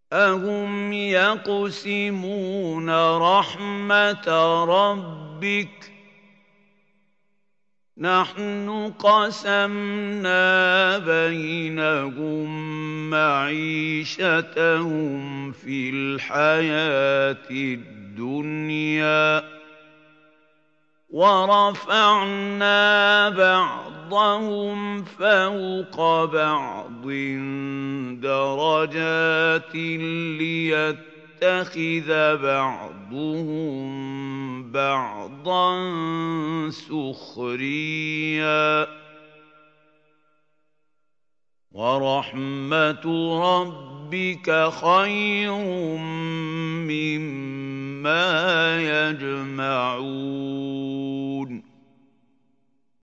أَهُمْ يَقْسِمُونَ رَحْمَةَ رَبِّكَ ۚ نَحْنُ قَسَمْنَا بَيْنَهُم مَّعِيشَتَهُمْ فِي الْحَيَاةِ الدُّنْيَا ۚ وَرَفَعْنَا بَعْضَهُمْ فَوْقَ بَعْضٍ دَرَجَاتٍ لِّيَتَّخِذَ بَعْضُهُم بَعْضًا سُخْرِيًّا ۗ وَرَحْمَةُ رَبِّكَ خَيْرٌ مِّمَّا يَجْمَعُونَ